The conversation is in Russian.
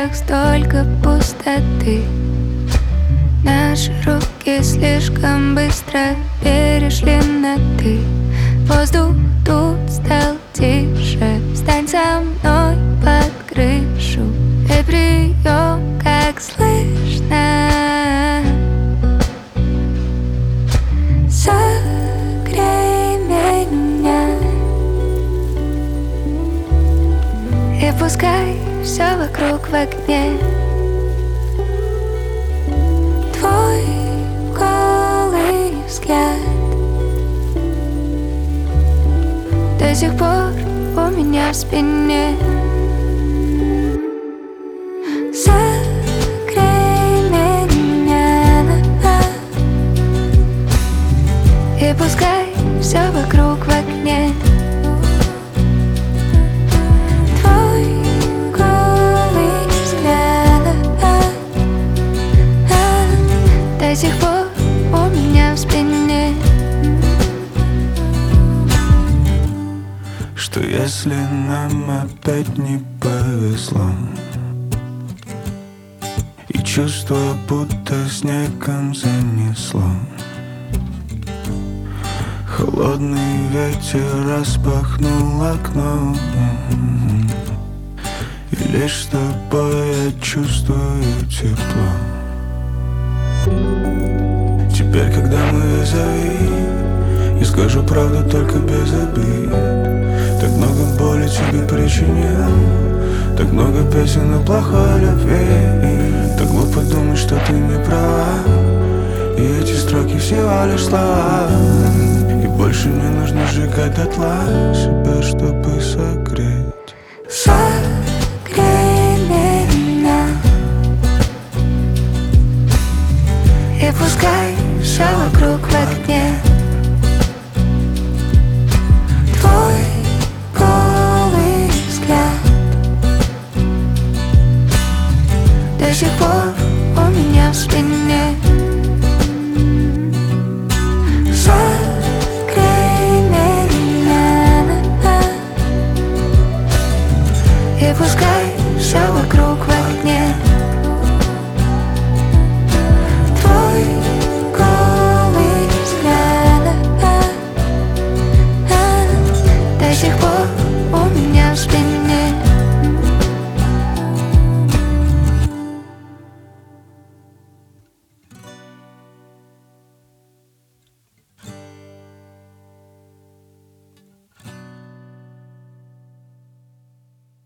глазах столько пустоты. Наши руки слишком быстро перешли на «ты». Воздух тут стал тише. Встань со мной под крышу. Эй, прием, как слышно. Согрей меня и пускай все вокруг в огне. Твой голый взгляд до сих пор у меня в спине. Согрей меня и пускай все вокруг в огне. Твой голый взгляд до сих пор у меня в спине. Что если нам опять не повезло, и чувство будто снегом занесло? Холодный ветер распахнул окно, и лишь с тобой я чувствую тепло. Теперь, когда мы визави, я скажу правду только без обид. Так много боли тебе причинил, так много песен о плохой любви. Так глупо думать, что ты не права, и эти строки всего лишь слова. И больше не нужно сжигать дотла себя, чтобы согреть. Согрей меня и пускай все вокруг в огне. Твой голый взгляд до сих пор у меня в спине. Согрей меня и пускай все вокруг в огне.